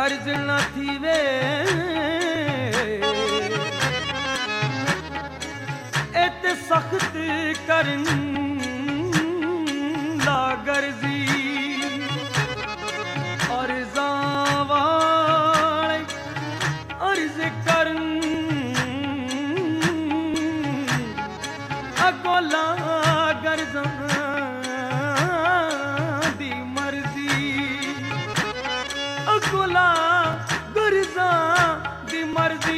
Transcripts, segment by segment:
कर्ज न थीवे एते सख्त करन ला गर्जी अर्जा वाले अर्ज करन अगोला गर्जा दी मर्जी अगोला गर्जा दी मर्जी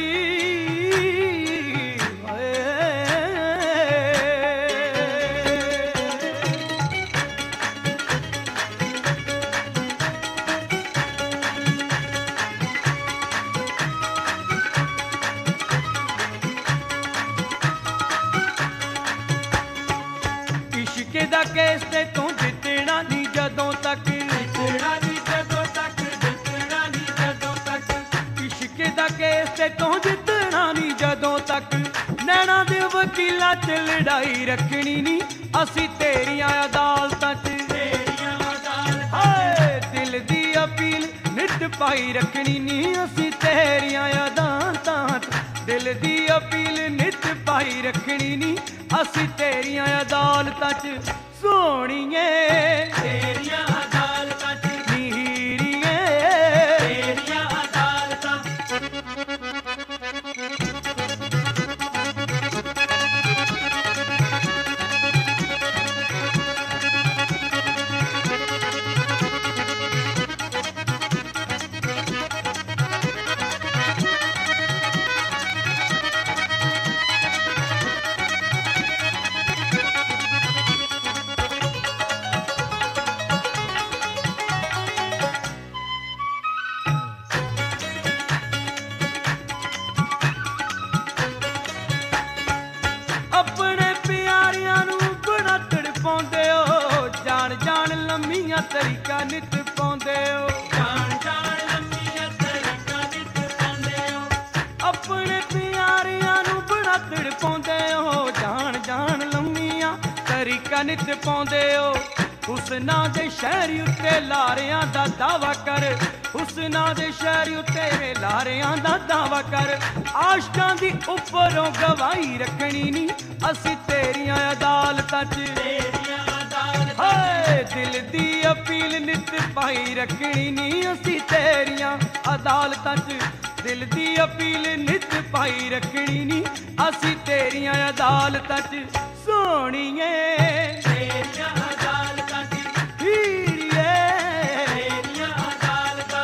इश्के दा केस ते तू जितना नहीं जदों तक जितना नहीं जदों तक जितना नहीं जदों तक इश्के दा केस ते तू जितना नहीं जदों तक नैना दे वकीला च लड़ाई रखनी नहीं असी तेरियां अदालतां च तेरियां अदालतां दिल दी अपील नित पाई रखनी नहीं असी तेरियां अदालतां दिल दी अपील नित पाई रखनी नहीं असी तेरियां अदालतां च सोहणीए तेरियां अदालतां च नीरीए तेरियां अदालतां तरीका नित पाउंदे हो जान जान लम्मियां तरीका नित पाउंदे हो अपने प्यारियां नू बड़ा तड़पाउंदे हो जान जान लम्मियां तरीका नित पाउंदे हो हुस्ना दे शहर उत्ते लारियां दा दावा कर हुस्ना दे शहर उत्ते लारियां दा दावा कर आशकां दी उपरों गवाही रखनी नी असी तेरियां अदालतां च तेरियां दिल दी अपील नित पाई रखनी नी असी तेरियां अदालतां च दिल दी अपील नित पाई रखनी नी असी तेरियां अदालतां च सोहणीए तेरियां अदालतां च हीड़िए तेरियां अदालतां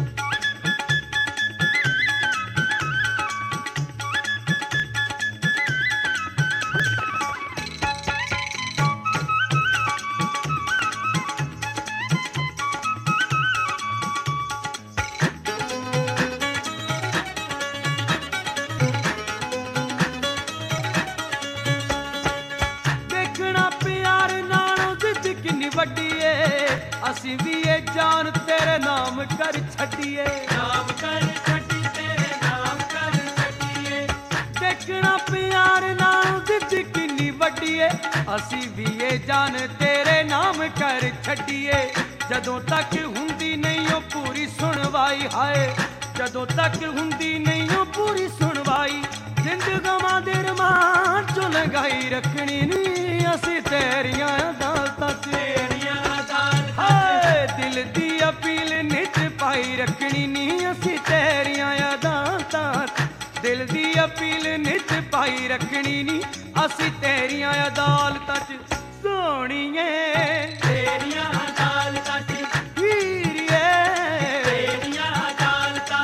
असी भी ये जान तेरे नाम कर छड़िए नाम कर छड़ी तेरे नाम कर छड़िए देखना प्यार नाम जिद किन्नी वड्डी है असी भी ये जान तेरे नाम कर छड़िए जदों तक हुंदी नहीं ओ पूरी सुनवाई हाय जदों तक हुंदी नहीं ओ पूरी सुनवाई जिंदगां दे रमान चो लगाई रखनी नहीं असी तेरियां अदालतां तेरियां दिल दी अपील नित पाई रखनी नी असी तेरियां अदालतां दिल दी अपील नित पाई रखनी नी असी तेरियां अदालतां च सोहणीए तेरियां अदालतां च हीड़िए तेरियां अदालतां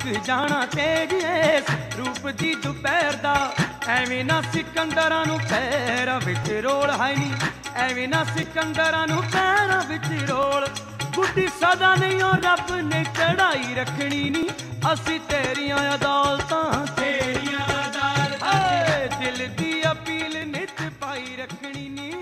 ਜਾਣਾ ਤੇਜ ਏਸ ਰੂਪ ਦੀ ਦੁਪਹਿਰ ਦਾ ਐਵੇਂ ਨਾ ਸਿਕੰਦਰਾਂ ਨੂੰ ਪੈਰਾਂ ਵਿੱਚ ਰੋਲ ਹੈ ਨੀ ਐਵੇਂ ਨਾ ਸਿਕੰਦਰਾਂ ਨੂੰ ਪੈਰਾਂ ਵਿੱਚ ਰੋਲ ਬੁੱਢੀ ਸਦਾ ਨਹੀਂ ਉਹ ਰੱਬ ਨੇ ਚੜਾਈ ਰੱਖਣੀ ਨੀ ਅਸੀਂ ਤੇਰੀਆਂ ਅਦਾਲਤਾਂ ਤੇਰੀਆਂ ਅਦਾਲਤਾਂ ਦਿਲ ਦੀ ਅਪੀਲ ਨਿਤ ਪਾਈ ਰੱਖਣੀ ਨੀ